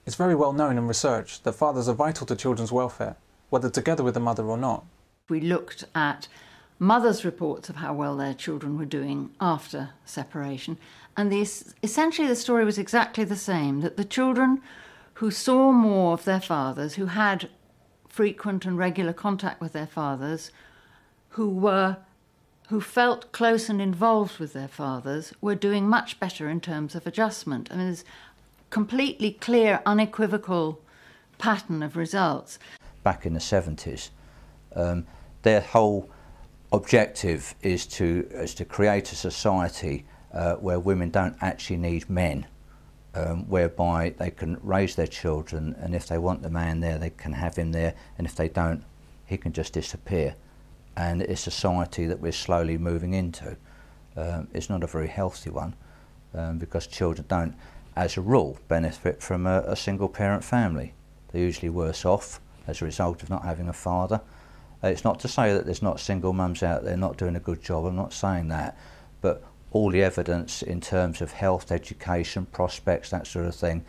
It's very well known in research that fathers are vital to children's welfare, whether together with the mother or not. We looked at mothers' reports of how well their children were doing after separation, and essentially the story was exactly the same, that the children who saw more of their fathers, who had frequent and regular contact with their fathers, who felt close and involved with their fathers, were doing much better in terms of adjustment. I mean, there's a completely clear, unequivocal pattern of results. Back in the 70s, their whole objective is to create a society where women don't actually need men, whereby they can raise their children, and if they want the man there, they can have him there, and if they don't, he can just disappear. And it's a society that we're slowly moving into. It's not a very healthy one, because children don't, as a rule, benefit from a single parent family. They're usually worse off as a result of not having a father. It's not to say that there's not single mums out there not doing a good job, I'm not saying that, but all the evidence in terms of health, education, prospects, that sort of thing,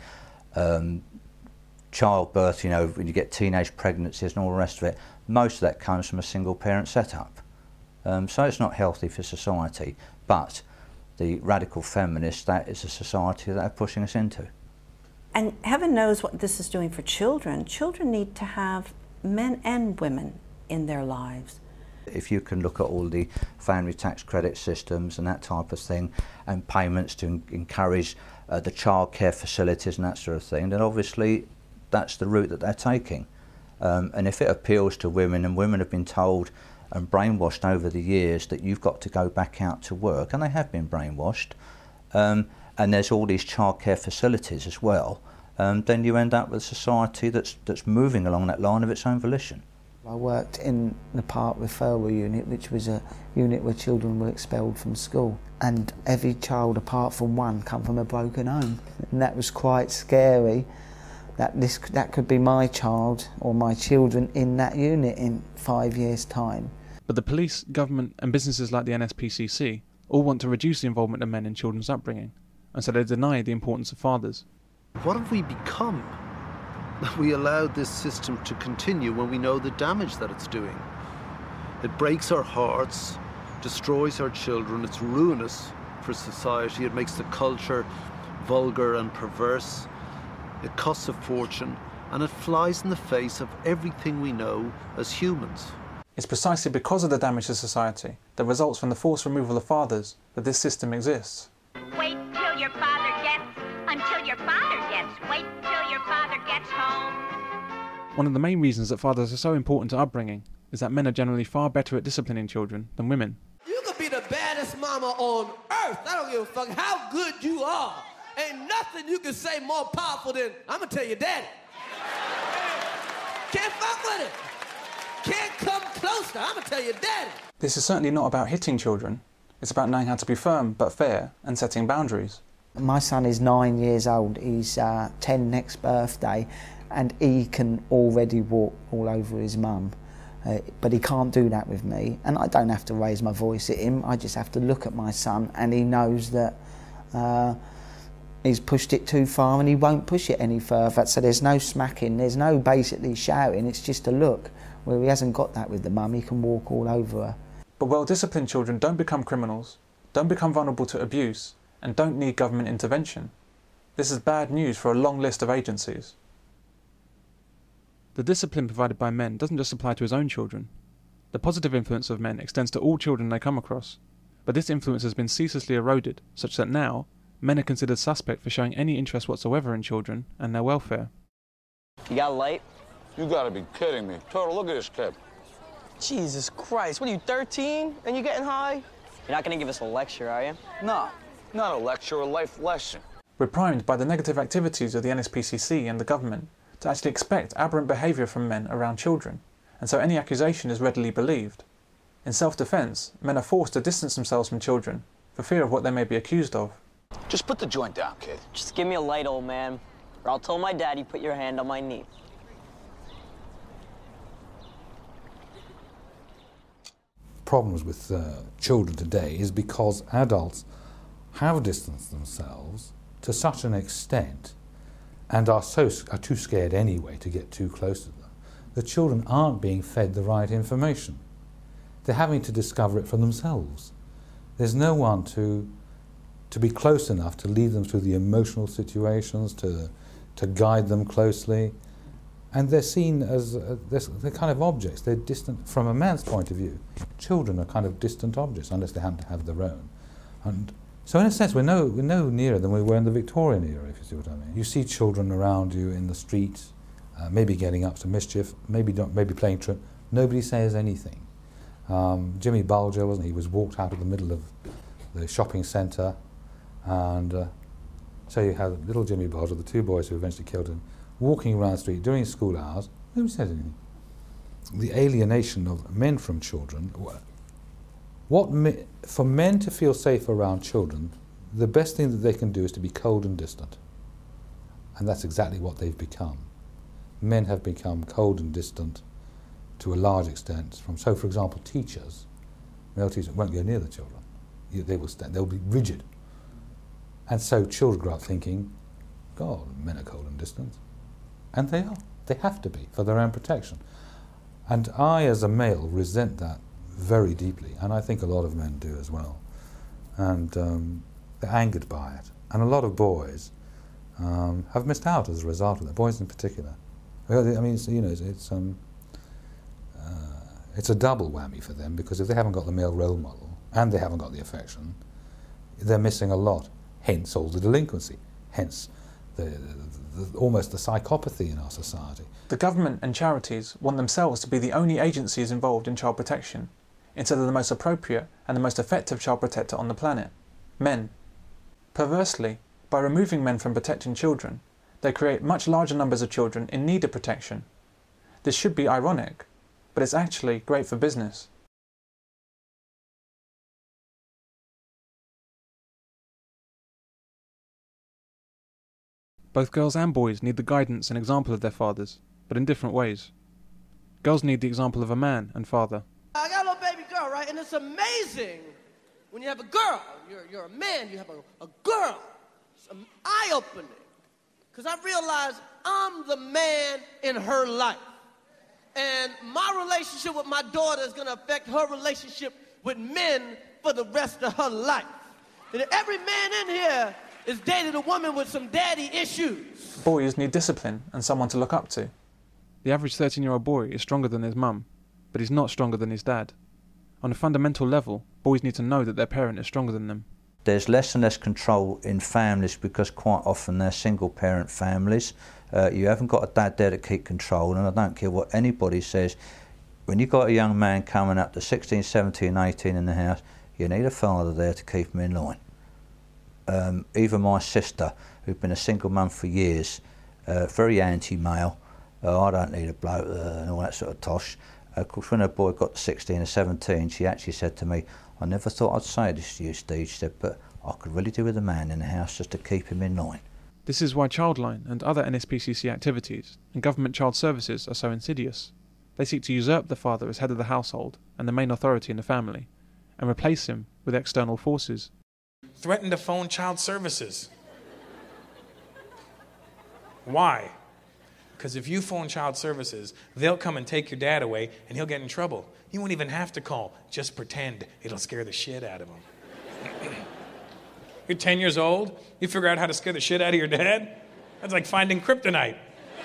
childbirth, you know, when you get teenage pregnancies and all the rest of it, most of that comes from a single parent setup. So it's not healthy for society, but the radical feminists, that is a society that are pushing us into. And heaven knows what this is doing for children. Children need to have men and women in their lives. If you can look at all the family tax credit systems and that type of thing, and payments to encourage the childcare facilities and that sort of thing, then obviously that's the route that they're taking. And if it appeals to women, and women have been told and brainwashed over the years that you've got to go back out to work, and they have been brainwashed, and there's all these childcare facilities as well, then you end up with a society that's moving along that line of its own volition. I worked in the Park Referral Unit, which was a unit where children were expelled from school, and every child apart from one come from a broken home, and that was quite scary, that could be my child or my children in that unit in 5 years' time. But the police, government and businesses like the NSPCC all want to reduce the involvement of men in children's upbringing, and so they deny the importance of fathers. What have we become that we allowed this system to continue when we know the damage that it's doing? It breaks our hearts, destroys our children, it's ruinous for society, it makes the culture vulgar and perverse, it costs a fortune, and it flies in the face of everything we know as humans. It's precisely because of the damage to society that results from the forced removal of fathers that this system exists. Wait till your father gets, until your father gets, wait till your father gets home. One of the main reasons that fathers are so important to upbringing is that men are generally far better at disciplining children than women. You could be the baddest mama on earth. I don't give a fuck how good you are. Ain't nothing you can say more powerful than, I'm gonna tell your daddy. Can't fuck with it. Can't come closer, I'm gonna tell your daddy. This is certainly not about hitting children. It's about knowing how to be firm but fair and setting boundaries. My son is 9 years old, he's 10 next birthday, and he can already walk all over his mum. But he can't do that with me, and I don't have to raise my voice at him, I just have to look at my son, and he knows that he's pushed it too far and he won't push it any further. So there's no smacking, there's no basically shouting, it's just a look. Where he hasn't got that with the mum, he can walk all over her. But well-disciplined children don't become criminals, don't become vulnerable to abuse, and don't need government intervention. This is bad news for a long list of agencies. The discipline provided by men doesn't just apply to his own children. The positive influence of men extends to all children they come across, but this influence has been ceaselessly eroded, such that now, men are considered suspect for showing any interest whatsoever in children and their welfare. You got a light? You gotta be kidding me. Toto, look at this kid. Jesus Christ, what are you, 13 and you're getting high? You're not gonna give us a lecture, are you? No, not a lecture, a life lesson. We're primed by the negative activities of the NSPCC and the government to actually expect aberrant behaviour from men around children, and so any accusation is readily believed. In self-defence, men are forced to distance themselves from children for fear of what they may be accused of. Just put the joint down, kid. Just give me a light, old man, or I'll tell my daddy put your hand on my knee. Problems with children today is because adults have distanced themselves to such an extent and are too scared anyway to get too close to them, the children aren't being fed the right information. They're having to discover it for themselves. There's no one to be close enough to lead them through the emotional situations, to guide them closely. And they're seen as they're kind of objects. They're distant from a man's point of view. Children are kind of distant objects unless they happen to have their own. And so in a sense we're no nearer than we were in the Victorian era, if you see what I mean. You see children around you in the streets, maybe getting up to mischief, maybe playing truant. Nobody says anything. Jimmy Bulger, wasn't he? He was walked out of the middle of the shopping centre, and so you had little Jimmy Bulger, the two boys who eventually killed him, walking around the street during school hours. Nobody said anything. The alienation of men from children. For men to feel safe around children, the best thing that they can do is to be cold and distant. And that's exactly what they've become. Men have become cold and distant to a large extent. So, for example, teachers, male teachers, won't go near the children. They'll be rigid. And so children grow up thinking, God, men are cold and distant. And they are. They have to be, for their own protection. And I, as a male, resent that very deeply, and I think a lot of men do as well. And they're angered by it. And a lot of boys have missed out as a result of that, boys in particular. I mean, it's a double whammy for them, because if they haven't got the male role model, and they haven't got the affection, they're missing a lot. Hence all the delinquency, hence almost the psychopathy in our society. The government and charities want themselves to be the only agencies involved in child protection, instead of the most appropriate and the most effective child protector on the planet, men. Perversely, by removing men from protecting children, they create much larger numbers of children in need of protection. This should be ironic, but it's actually great for business. Both girls and boys need the guidance and example of their fathers, but in different ways. Girls need the example of a man and father. I got a little baby girl, right? And it's amazing when you have a girl. You're a man, you have a girl. It's eye-opening. Because I realize I'm the man in her life. And my relationship with my daughter is going to affect her relationship with men for the rest of her life. And every man in here is dating a woman with some daddy issues. Boys need discipline and someone to look up to. The average 13-year-old boy is stronger than his mum, but he's not stronger than his dad. On a fundamental level, boys need to know that their parent is stronger than them. There's less and less control in families because quite often they're single-parent families. You haven't got a dad there to keep control, and I don't care what anybody says. When you've got a young man coming up to 16, 17, 18 in the house, you need a father there to keep him in line. Even my sister, who's been a single mum for years, very anti-male, I don't need a bloke and all that sort of tosh. Of course, when her boy got to 16 or 17, she actually said to me, I never thought I'd say this to you, Steve, she said, but I could really do with a man in the house just to keep him in line. This is why Childline and other NSPCC activities and government child services are so insidious. They seek to usurp the father as head of the household and the main authority in the family, and replace him with external forces. Threaten to phone child services. Why? Because if you phone child services, they'll come and take your dad away and he'll get in trouble. You won't even have to call. Just pretend. It'll scare the shit out of him. You're 10 years old, you figure out how to scare the shit out of your dad? That's like finding kryptonite.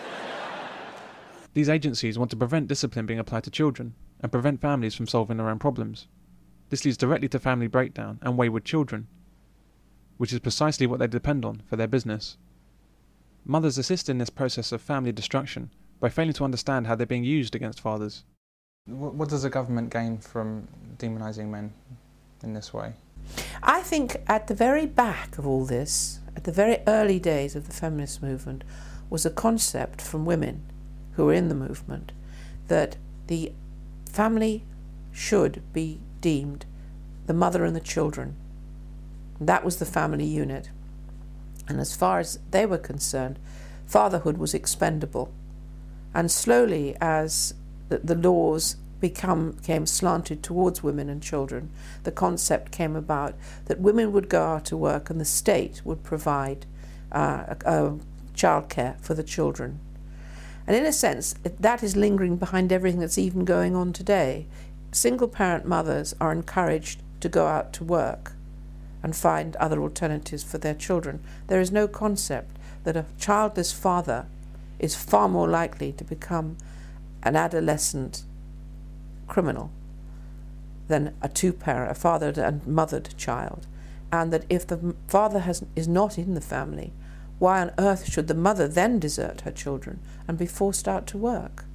These agencies want to prevent discipline being applied to children and prevent families from solving their own problems. This leads directly to family breakdown and wayward children, which is precisely what they depend on for their business. Mothers assist in this process of family destruction by failing to understand how they're being used against fathers. What does the government gain from demonising men in this way? I think at the very back of all this, at the very early days of the feminist movement, was a concept from women who were in the movement that the family should be deemed the mother and the children. That was the family unit. And as far as they were concerned, fatherhood was expendable. And slowly, as the laws became slanted towards women and children, the concept came about that women would go out to work and the state would provide childcare for the children. And in a sense, that is lingering behind everything that's even going on today. Single-parent mothers are encouraged to go out to work and find other alternatives for their children. There is no concept that a childless father is far more likely to become an adolescent criminal than a fathered and mothered child. And that if the father is not in the family, why on earth should the mother then desert her children and be forced out to work?